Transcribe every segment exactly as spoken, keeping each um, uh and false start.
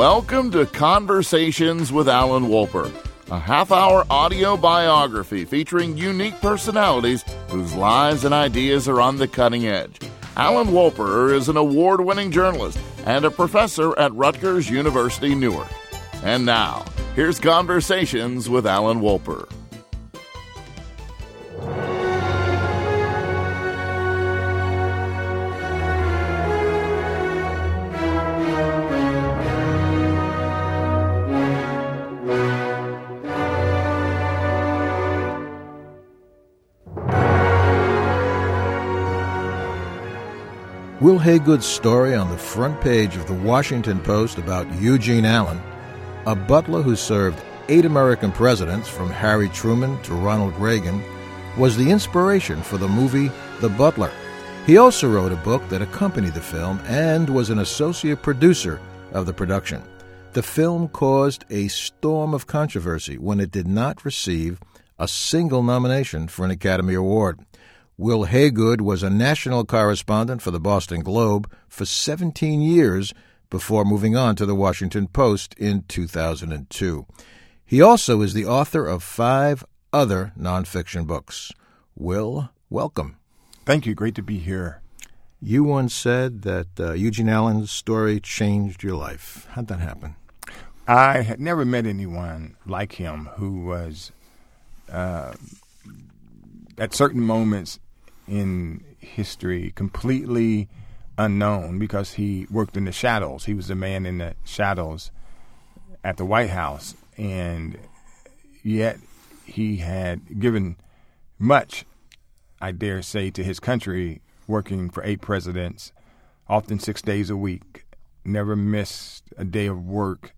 Welcome to Conversations with Alan Wolper, a half-hour audio biography featuring unique personalities whose lives and ideas are on the cutting edge. Alan Wolper is an award-winning journalist and a professor at Rutgers University, Newark. And now, here's Conversations with Alan Wolper. Will Haygood's story on the front page of the Washington Post about Eugene Allen, a butler who served eight American presidents from Harry Truman to Ronald Reagan, was the inspiration for the movie The Butler. He also wrote a book that accompanied the film and was an associate producer of the production. The film caused a storm of controversy when it did not receive a single nomination for an Academy Award. Will Haygood was a national correspondent for the Boston Globe for seventeen years before moving on to the Washington Post in two thousand two. He also is the author of five other nonfiction books. Will, welcome. Thank you. Great to be here. You once said that uh, Eugene Allen's story changed your life. How'd that happen? I had never met anyone like him who was, uh, at certain moments in history, completely unknown because he worked in the shadows. He was the man in the shadows at the White House, and yet he had given much, I dare say, to his country, working for eight presidents, often six days a week, never missed a day of work.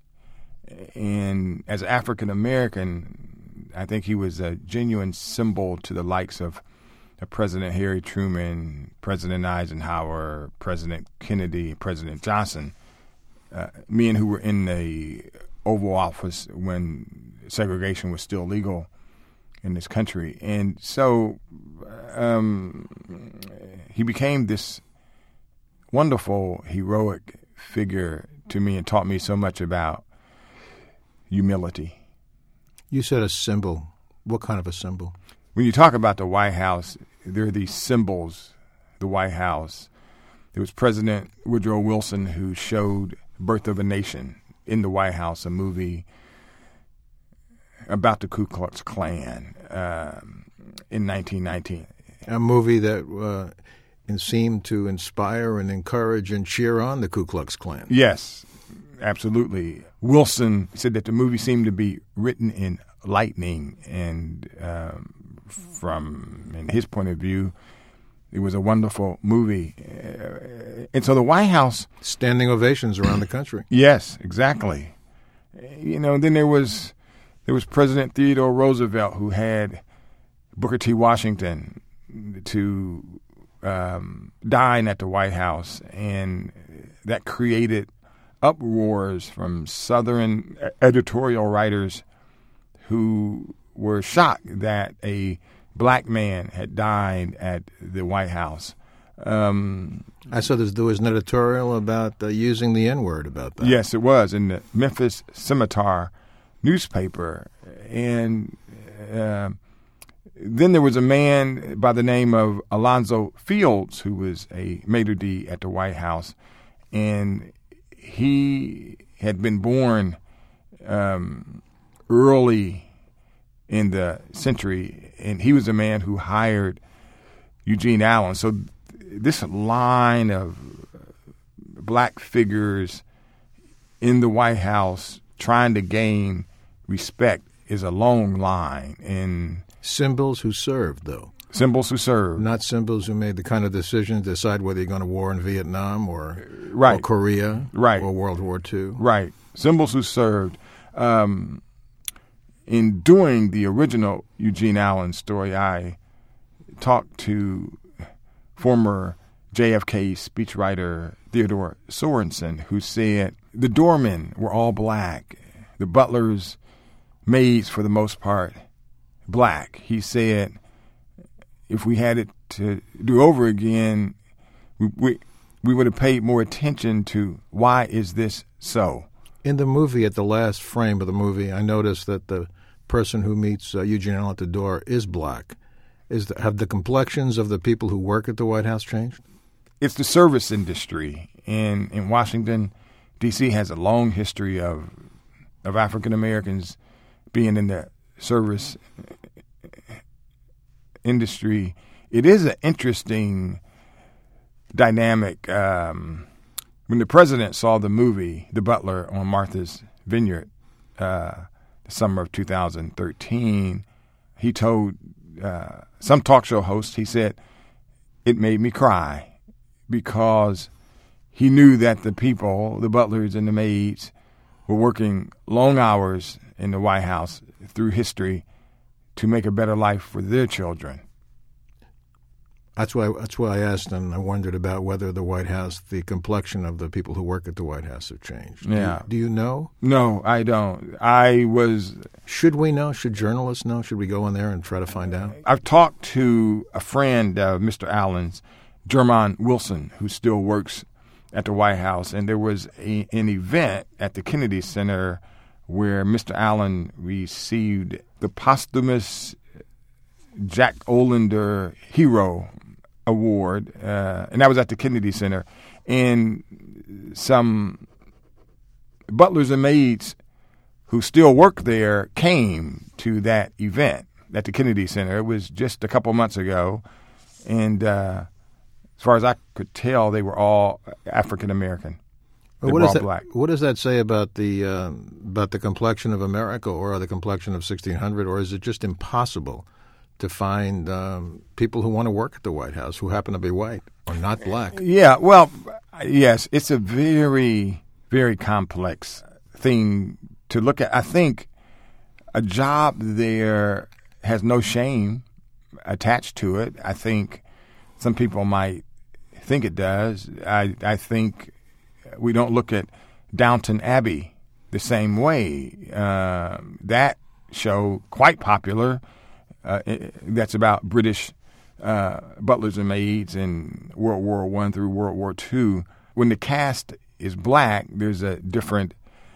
And as an African American, I think he was a genuine symbol to the likes of President Harry Truman, President Eisenhower, President Kennedy, President Johnson, uh, men who were in the Oval Office when segregation was still legal in this country. And so um, he became this wonderful, heroic figure to me and taught me so much about humility. You said a symbol. What kind of a symbol? When you talk about the White House, there are these symbols, the White House. There was President Woodrow Wilson who showed Birth of a Nation in the White House, a movie about the Ku Klux Klan uh, in nineteen nineteen. A movie that uh, seemed to inspire and encourage and cheer on the Ku Klux Klan. Yes, absolutely. Wilson said that the movie seemed to be written in lightning, and um, from in his point of view, it was a wonderful movie. Uh, and so the White House... Standing ovations around the country. Yes, exactly. You know, then there was there was President Theodore Roosevelt, who had Booker T. Washington to um, dine at the White House, and that created uproars from Southern editorial writers who were shocked that a black man had dined at the White House. Um, I saw this, there was an editorial about uh, using the N-word about that. Yes, it was in the Memphis Scimitar newspaper. And uh, then there was a man by the name of Alonzo Fields who was a maitre d' at the White House, and he had been born um, early in the century, and he was a man who hired Eugene Allen. So th- this line of black figures in the White House trying to gain respect is a long line. And symbols who served, though. Symbols who served. Not symbols who made the kind of decision to decide whether you're going to war in Vietnam or, right. or Korea right. or World War Two. Right. Symbols who served. Um, in doing the original Eugene Allen story, I talked to former J F K speechwriter Theodore Sorensen, who said the doormen were all black, the butlers, maids for the most part, black. He said if we had it to do over again, we we, we would have paid more attention to why is this so. In the movie, at the last frame of the movie, I noticed that the person who meets uh, Eugene Allen at the door is black. Is the, have the complexions of the people who work at the White House changed? It's the service industry. In in Washington, D C has a long history of of African Americans being in the service industry. It is an interesting dynamic. Um, when the president saw the movie The Butler on Martha's Vineyard, uh, the summer of two thousand thirteen, he told uh, some talk show host, he said, it made me cry because he knew that the people, the butlers and the maids, were working long hours in the White House through history to make a better life for their children. That's why that's why I asked, and I wondered about whether the White House, the complexion of the people who work at the White House have changed. Yeah. Do you, do you know? No, I don't. I was... Should we know? Should journalists know? Should we go in there and try to find out? I've talked to a friend of Mister Allen's, Jermon Wilson, who still works at the White House, and there was a, an event at the Kennedy Center where Mister Allen received the posthumous Jack Olander Hero Award, uh, and that was at the Kennedy Center. And some butlers and maids who still work there came to that event at the Kennedy Center. It was just a couple months ago, and uh, as far as I could tell, they were all African American. They what were does all that, black. What does that say about the uh, about the complexion of America, or the complexion of sixteen hundred, or is it just impossible to find um, people who want to work at the White House who happen to be white or not black? Yeah, well, yes, it's a very, very complex thing to look at. I think a job there has no shame attached to it. I think some people might think it does. I, I think we don't look at Downton Abbey the same way. Uh, that show, quite popular, Uh, that's about British uh, butlers and maids in World War One through World War Two. When the cast is black, there's a different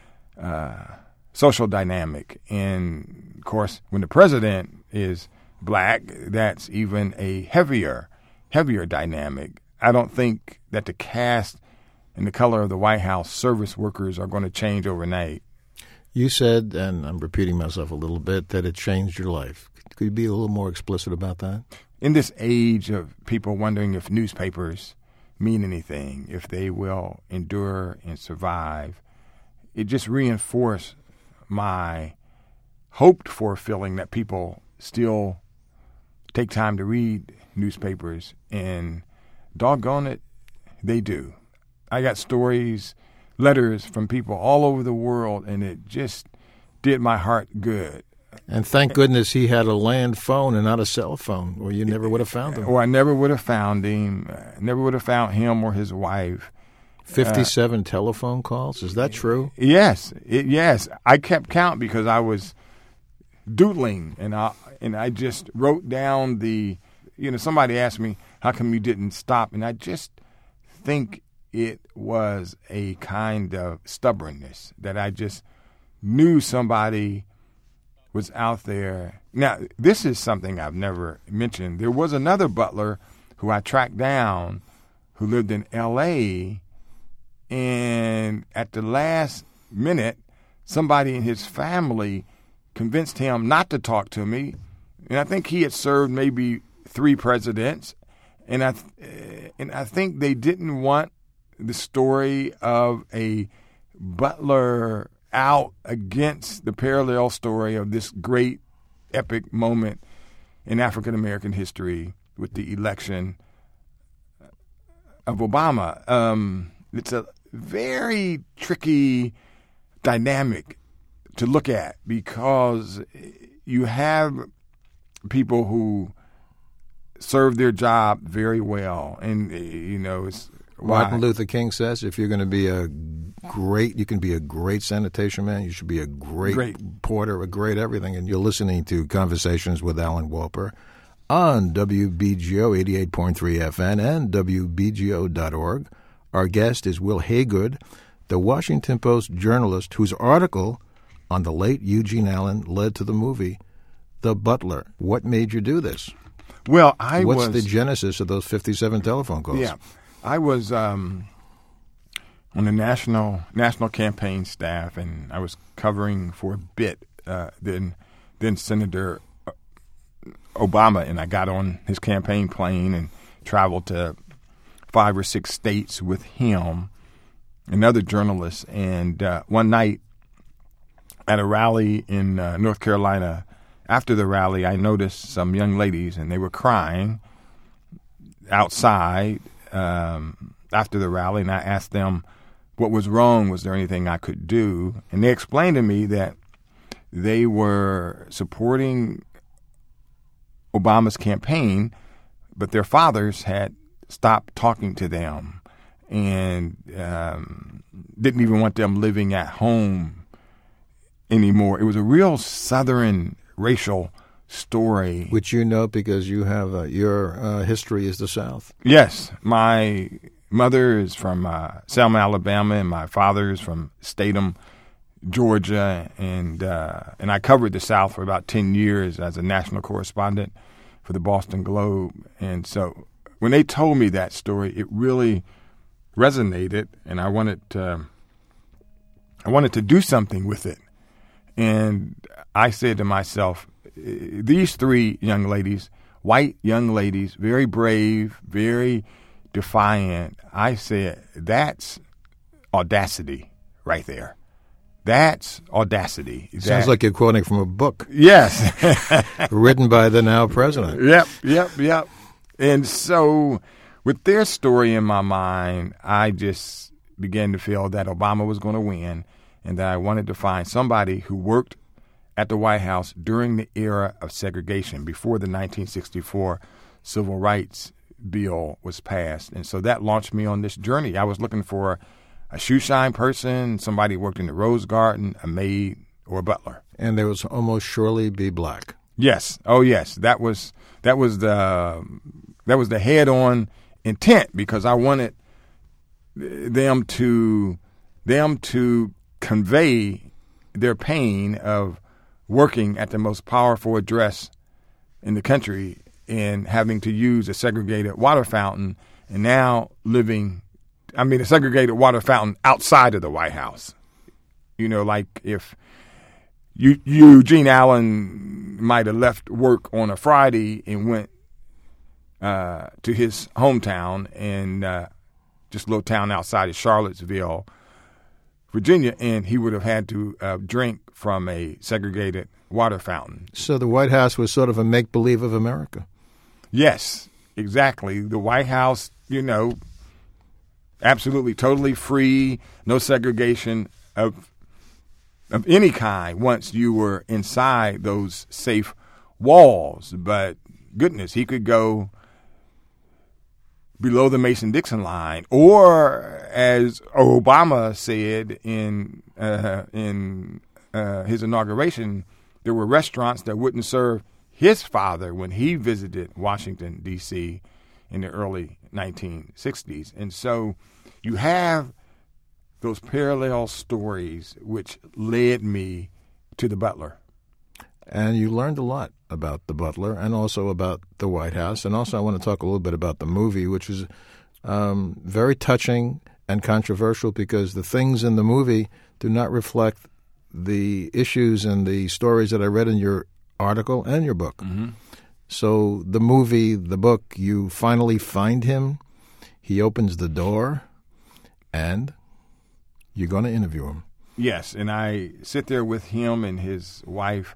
uh, social dynamic. And, of course, when the president is black, that's even a heavier, heavier dynamic. I don't think that the cast and the color of the White House service workers are going to change overnight. You said, and I'm repeating myself a little bit, that it changed your life. Could you be a little more explicit about that? In this age of people wondering if newspapers mean anything, if they will endure and survive, it just reinforced my hoped-for feeling that people still take time to read newspapers, and doggone it, they do. I got stories, letters from people all over the world, and it just did my heart good. And thank goodness he had a land phone and not a cell phone, or you never would have found him. Or I never would have found him. I never would have found him or his wife. fifty-seven uh, telephone calls? Is that true? Yes. It, yes. I kept count because I was doodling, and I, and I just wrote down the, you know, somebody asked me, how come you didn't stop? And I just think it was a kind of stubbornness that I just knew somebody was out there. Now, this is something I've never mentioned. There was another butler who I tracked down who lived in L A, and at the last minute, somebody in his family convinced him not to talk to me. And I think he had served maybe three presidents, and I th- and I think they didn't want the story of a butler out against the parallel story of this great epic moment in African American history with the election of Obama. Um, it's a very tricky dynamic to look at because you have people who serve their job very well, and you know it's Martin Luther King says if you're going to be a great, you can be a great sanitation man, you should be a great, great. porter, a great everything. And you're listening to Conversations with Alan Wolper on W B G O eighty-eight point three F M and W B G O dot org. Our guest is Will Haygood, the Washington Post journalist whose article on the late Eugene Allen led to the movie The Butler. What made you do this? Well, I What's was... the genesis of those fifty-seven telephone calls? Yeah. I was um, on the national national campaign staff, and I was covering for a bit uh, then, then Senator Obama, and I got on his campaign plane and traveled to five or six states with him and other journalists. And uh, one night at a rally in uh, North Carolina, after the rally, I noticed some young ladies, and they were crying outside um, after the rally, and I asked them what was wrong. Was there anything I could do? And they explained to me that they were supporting Obama's campaign, but their fathers had stopped talking to them and um, didn't even want them living at home anymore. It was a real Southern racial story. Which you know because you have uh, your uh, history is the South. Yes. My mother is from uh, Selma, Alabama, and my father is from Statham, Georgia. And, uh, and I covered the South for about ten years as a national correspondent for the Boston Globe. And so when they told me that story, it really resonated, and I wanted to, I wanted to do something with it. And I said to myself, these three young ladies, white young ladies, very brave, very defiant, I said, that's audacity right there. That's audacity. Sounds that, like you're quoting from a book. Yes. Written by the now president. Yep, yep, yep. And so with their story in my mind, I just began to feel that Obama was going to win, and that I wanted to find somebody who worked at the White House during the era of segregation, before the nineteen sixty-four Civil Rights Bill was passed. And so that launched me on this journey. I was looking for a shoe shine person, somebody who worked in the Rose Garden, a maid, or a butler. And there was almost surely be black. Yes. Oh, yes. That was that was the that was the head-on intent, because I wanted them to them to convey their pain of working at the most powerful address in the country and having to use a segregated water fountain, and now living, I mean, a segregated water fountain outside of the White House. You know, like if you, Eugene Allen might have left work on a Friday and went uh, to his hometown, and uh, just a little town outside of Charlottesville, Virginia, and he would have had to uh, drink from a segregated water fountain. So the White House was sort of a make-believe of America. Yes, exactly. The White House, you know, absolutely, totally free, no segregation of of any kind once you were inside those safe walls. But goodness, he could go below the Mason-Dixon line, or as Obama said in uh, in uh, his inauguration, there were restaurants that wouldn't serve his father when he visited Washington, D C in the early nineteen sixties. And so you have those parallel stories which led me to The Butler. And you learned a lot about The Butler and also about the White House. And also I want to talk a little bit about the movie, which is um, very touching and controversial because the things in the movie do not reflect the issues and the stories that I read in your article and your book. Mm-hmm. So the movie, the book, you finally find him. He opens the door, and you're going to interview him. Yes, and I sit there with him and his wife,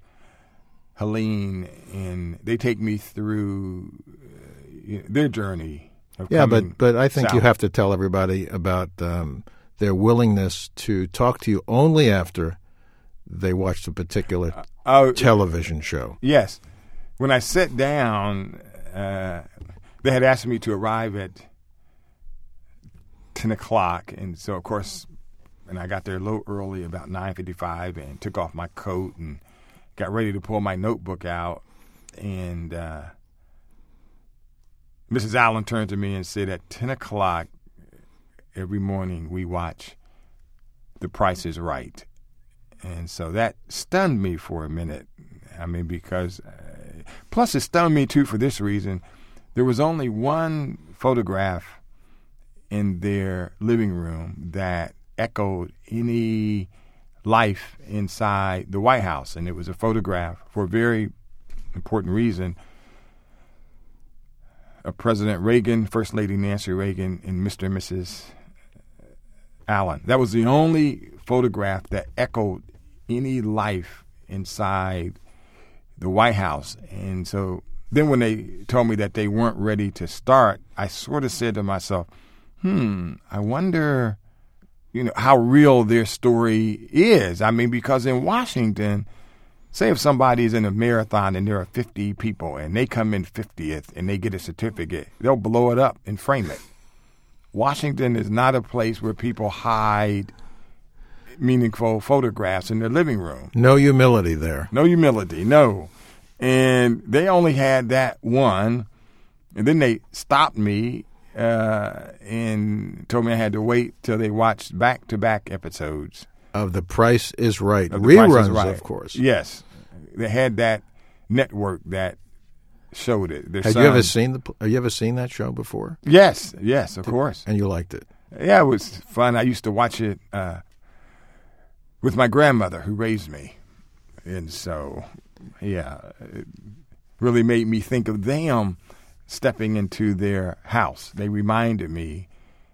Helene, and they take me through uh, their journey of Yeah, coming but, but I think south. you have to tell everybody about um, their willingness to talk to you only after they watched a particular uh, television show. Yes. When I sat down, uh, they had asked me to arrive at ten o'clock, and so, of course, and I got there a little early, about nine fifty-five, and took off my coat and got ready to pull my notebook out, and uh, Missus Allen turned to me and said, at ten o'clock every morning we watch The Price is Right. And so that stunned me for a minute. I mean, because, uh, plus it stunned me too for this reason. There was only one photograph in their living room that echoed any life inside the White House, and it was a photograph for a very important reason of President Reagan, First Lady Nancy Reagan, and Mister and Missus Allen. That was the only photograph that echoed any life inside the White House. And so then when they told me that they weren't ready to start, I sort of said to myself, hmm, I wonder, you know, how real their story is. I mean, because in Washington, say if somebody's in a marathon and there are fifty people and they come in fiftieth and they get a certificate, they'll blow it up and frame it. Washington is not a place where people hide meaningful photographs in their living room. No humility there. No humility, no. And they only had that one, and then they stopped me uh, and told me I had to wait till they watched back-to-back episodes. Of The Price is Right. Of The Reruns, Price is Right. of course. Yes. They had that network that showed it. Their Had son, you ever seen the? Have you ever seen that show before? Yes, yes, of course. And you liked it? Yeah, it was fun. I used to watch it uh, with my grandmother who raised me. And so, yeah, it really made me think of them stepping into their house. They reminded me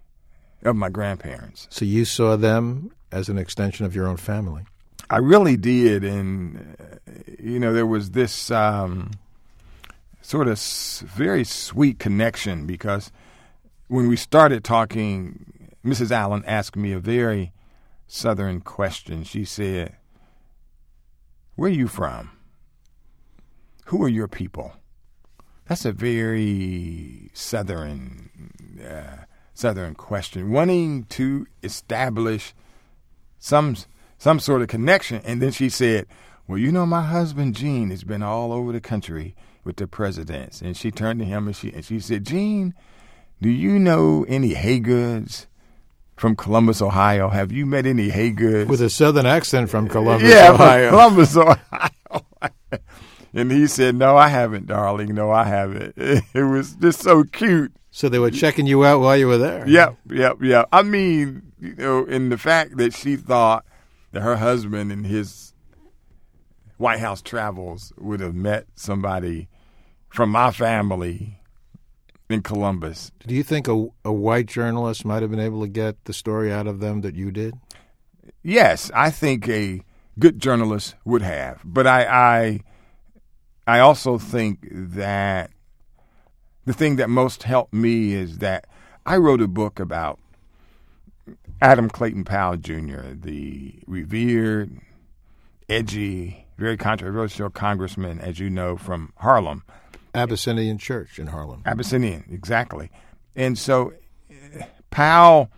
of my grandparents. So you saw them as an extension of your own family? I really did. And, uh, you know, there was this um, sort of s- very sweet connection because when we started talking, Missus Allen asked me a very Southern question. She said, "Where are you from? Who are your people?" That's a very Southern uh, Southern question, wanting to establish some some sort of connection. And then she said, "Well, you know, my husband Gene has been all over the country with the presidents." And she turned to him and she and she said, "Gene, do you know any Haygoods from Columbus, Ohio? Have you met any Haygoods?" With a Southern accent from Columbus, yeah, Ohio. from Columbus, Ohio. And he said, "No, I haven't, darling. No, I haven't." It was just so cute. So they were checking you out while you were there. Yep, yep, yep. I mean, you know, in the fact that she thought that her husband in his White House travels would have met somebody from my family in Columbus. Do you think a, a white journalist might have been able to get the story out of them that you did? Yes, I think a good journalist would have. But I, I, I also think that the thing that most helped me is that I wrote a book about Adam Clayton Powell Junior, the revered, edgy, very controversial congressman, as you know, from Harlem. Abyssinian Church in Harlem. Abyssinian, exactly. And so Powell,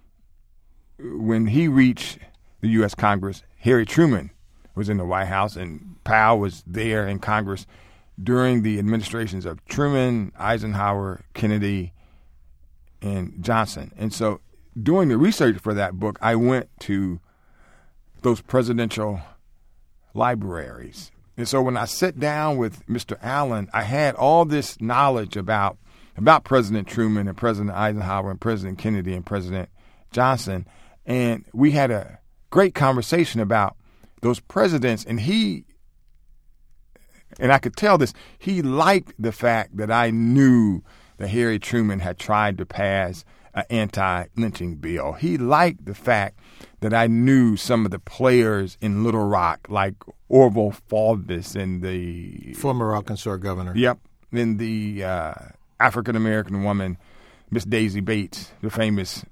when he reached the U S Congress, Harry Truman was in the White House, and Powell was there in Congress during the administrations of Truman, Eisenhower, Kennedy, and Johnson. And so doing the research for that book, I went to those presidential libraries. And so when I sat down with Mister Allen, I had all this knowledge about about President Truman and President Eisenhower and President Kennedy and President Johnson. And we had a great conversation about those presidents. And he, and I could tell this, he liked the fact that I knew that Harry Truman had tried to pass an anti-lynching bill. He liked the fact that I knew some of the players in Little Rock, like Orville Faubus and the Former Arkansas governor. Yep, and the uh, African-American woman, Miss Daisy Bates, the famous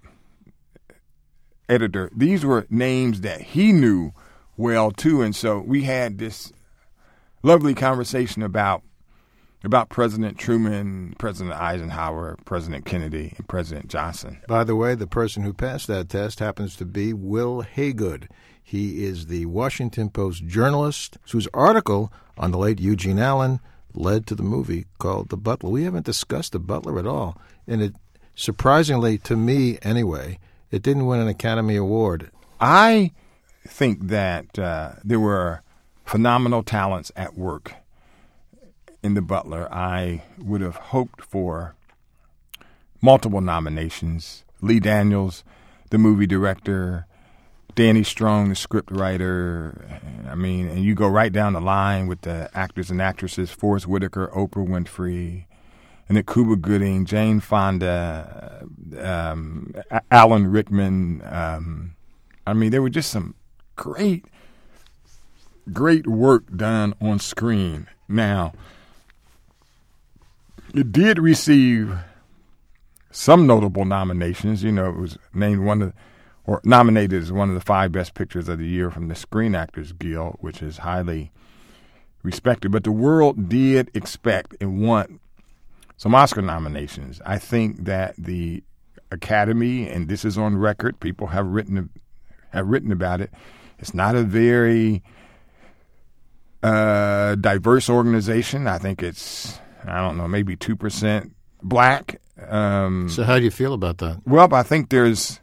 editor. These were names that he knew well, too. And so we had this lovely conversation about about President Truman, President Eisenhower, President Kennedy, and President Johnson. By the way, the person who passed that test happens to be Will Haygood. He is the Washington Post journalist whose article on the late Eugene Allen led to the movie called The Butler. We haven't discussed The Butler at all. And it, surprisingly, to me anyway, it didn't win an Academy Award. I think that uh, there were phenomenal talents at work in The Butler. I would have hoped for multiple nominations. Lee Daniels, the movie director, Danny Strong, the script writer. I mean, and you go right down the line with the actors and actresses, Forrest Whitaker, Oprah Winfrey, and then Cuba Gooding, Jane Fonda, um, Alan Rickman. Um, I mean, there were just some great, great work done on screen. Now, it did receive some notable nominations. You know, it was named one of, or nominated as one of the five best pictures of the year from the Screen Actors Guild, which is highly respected. But the world did expect and want some Oscar nominations. I think that the Academy, and this is on record, people have written have written about it. It's not a very uh, diverse organization. I think it's, I don't know, maybe two percent black. Um, so how do you feel about that? Well, I think there's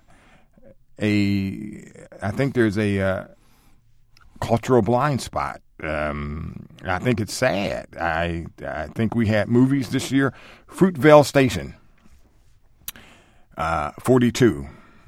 a, I think there's a uh, cultural blind spot. Um, I think it's sad. I I think we had movies this year. Fruitvale Station, uh, forty-two,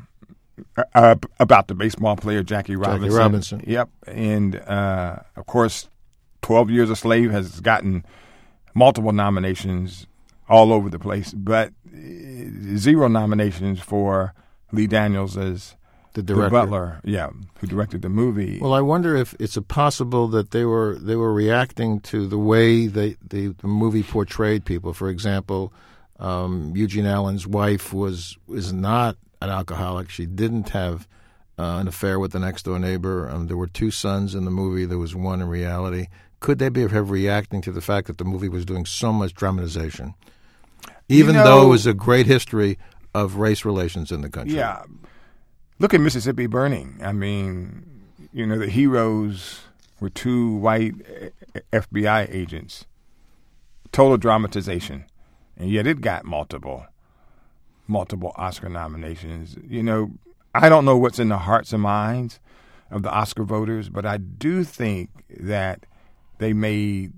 uh, about the baseball player Jackie Robinson. Jackie Robinson. Yep, and uh, of course, twelve Years a Slave has gotten multiple nominations all over the place, but zero nominations for Lee Daniels as the director, the Butler, yeah, who directed the movie. Well, I wonder if it's a possible that they were they were reacting to the way they, the, the movie portrayed people. For example, um, Eugene Allen's wife was is not an alcoholic. She didn't have uh, an affair with the next door neighbor. Um, there were two sons in the movie. There was one in reality. Could they be have reacting to the fact that the movie was doing so much dramatization, even you know, though it was a great history of race relations in the country? Yeah. Look at Mississippi Burning. I mean, you know, the heroes were two white F B I agents. Total dramatization. And yet it got multiple, multiple Oscar nominations. You know, I don't know what's in the hearts and minds of the Oscar voters, but I do think that they made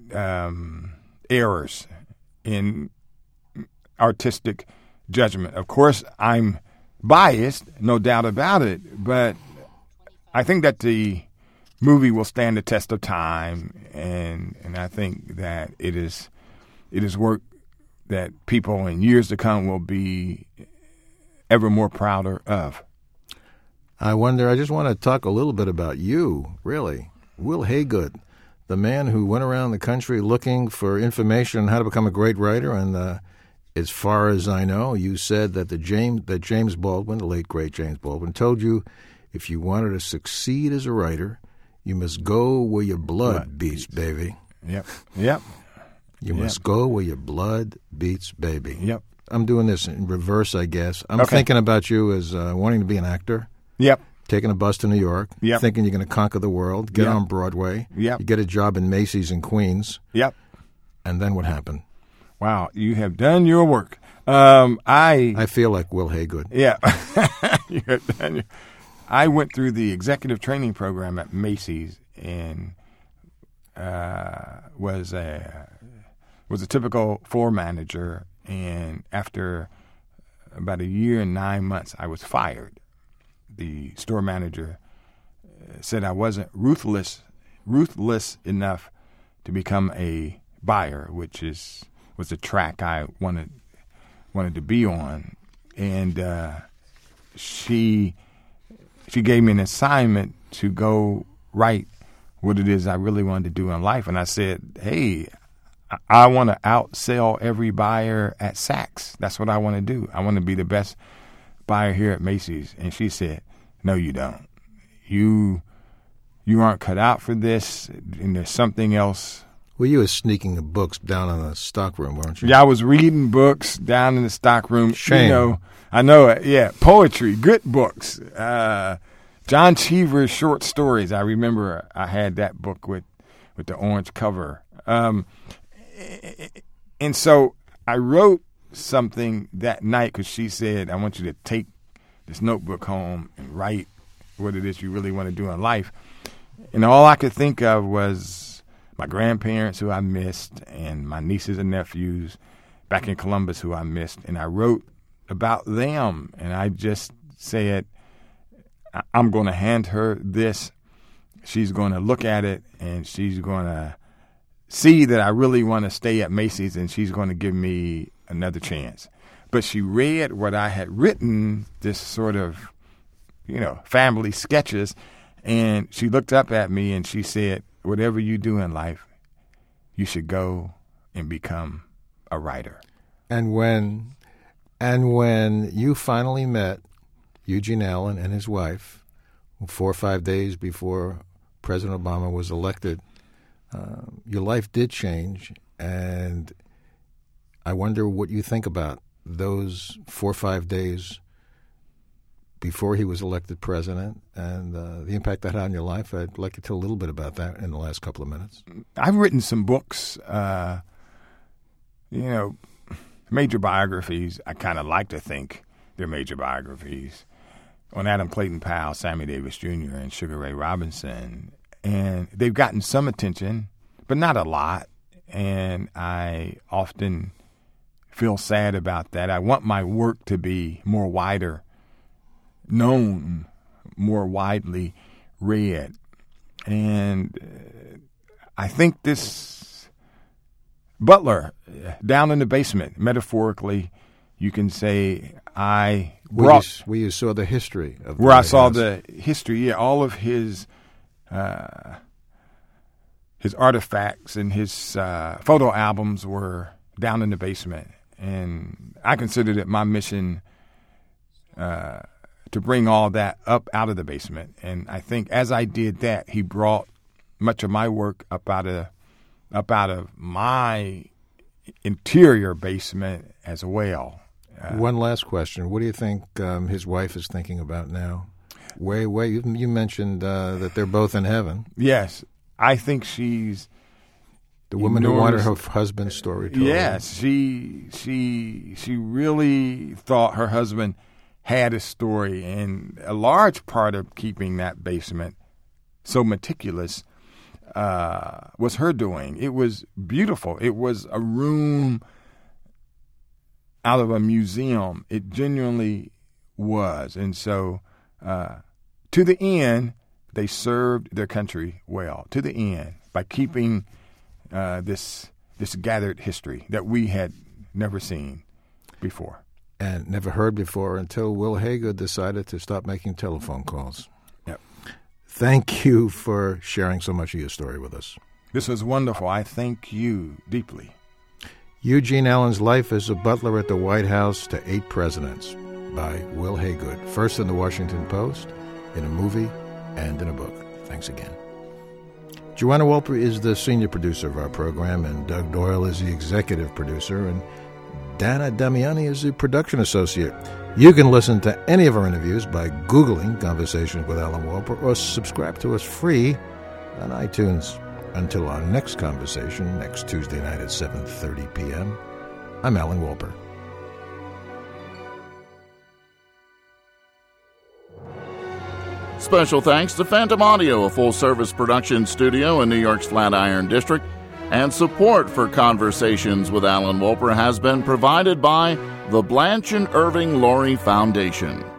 um, errors in artistic judgment. Of course, I'm biased, no doubt about it, but I think that the movie will stand the test of time, and and I think that it is it is work that people in years to come will be ever more prouder of. I wonder, I just want to talk a little bit about you, really. Will Haygood, the man who went around the country looking for information on how to become a great writer, and uh, as far as I know, you said that the James that James Baldwin, the late great James Baldwin, told you if you wanted to succeed as a writer, you must go where your blood, blood beats, baby. Yep. Yep. You yep. must go where your blood beats, baby. Yep. I'm doing this in reverse, I guess. I'm okay. thinking about you as uh, wanting to be an actor. Yep. Taking a bus to New York, yep. thinking you're going to conquer the world, get yep. on Broadway, yep. you get a job in Macy's in Queens. Yep. And then what happened? Wow, you have done your work. Um, I I feel like Will Haygood. Yeah. you have done your, I went through the executive training program at Macy's and uh, was a was a typical floor manager. And after about a year and nine months, I was fired. The store manager said I wasn't ruthless ruthless enough to become a buyer, which is was the track I wanted wanted to be on, and uh, she she gave me an assignment to go write what it is I really wanted to do in life, and I said, "Hey, I, I want to outsell every buyer at Saks. That's what I want to do. I want to be the best buyer here at Macy's." And she said, "No, you don't. You you aren't cut out for this, and there's something else." Well, you were sneaking the books down in the stockroom, weren't you? Yeah, I was reading books down in the stockroom. Shame. You know, I know it. Yeah, poetry, good books. Uh, John Cheever's short stories. I remember I had that book with, with the orange cover. Um, and so I wrote something that night because she said, "I want you to take this notebook home and write what it is you really want to do in life. And all I could think of was my grandparents, who I missed, and my nieces and nephews back in Columbus, who I missed. And I wrote about them, and I just said, I'm going to hand her this. She's going to look at it, and she's going to see that I really want to stay at Macy's, and she's going to give me another chance. But she read what I had written, this sort of, you know, family sketches, and she looked up at me and she said, whatever you do in life, you should go and become a writer. And when, and when you finally met Eugene Allen and his wife, four or five days before President Obama was elected, uh, your life did change, and I wonder what you think about those four or five days before he was elected president and uh, the impact that had on your life. I'd like you to tell a little bit about that in the last couple of minutes. I've written some books, uh, you know, major biographies. I kind of like to think they're major biographies on Adam Clayton Powell, Sammy Davis Junior, and Sugar Ray Robinson. And they've gotten some attention, but not a lot. And I often feel sad about that. I want my work to be more wider known, more widely read. And uh, I think this Butler, down in the basement, metaphorically, you can say I brought... Where you, where you saw the history of the Where I saw House. the history, yeah, all of his uh, his artifacts and his uh, photo albums were down in the basement. And I considered it my mission uh, to bring all that up out of the basement. And I think as I did that, he brought much of my work up out of up out of my interior basement as well. Uh, One last question: what do you think um, his wife is thinking about now? Way, way. You, you mentioned uh, that they're both in heaven. Yes, I think she's. The woman who wanted her husband's story told. Yes, she she she really thought her husband had a story, and a large part of keeping that basement so meticulous uh, was her doing. It was beautiful. It was a room out of a museum. It genuinely was, and so uh, to the end, they served their country well. To the end, by keeping. Uh, this this gathered history that we had never seen before. And never heard before until Will Haygood decided to stop making telephone calls. Yep. Thank you for sharing so much of your story with us. This was wonderful. I thank you deeply. Eugene Allen's Life as a Butler at the White House to Eight Presidents by Will Haygood. First in the Washington Post, in a movie, and in a book. Thanks again. Joanna Wolper is the senior producer of our program, and Doug Doyle is the executive producer, and Dana Damiani is the production associate. You can listen to any of our interviews by Googling Conversations with Alan Wolper or subscribe to us free on iTunes. Until our next conversation, next Tuesday night at seven thirty p.m., I'm Alan Wolper. Special thanks to Phantom Audio, a full-service production studio in New York's Flatiron District. And support for Conversations with Alan Wolper has been provided by the Blanche and Irving Laurie Foundation.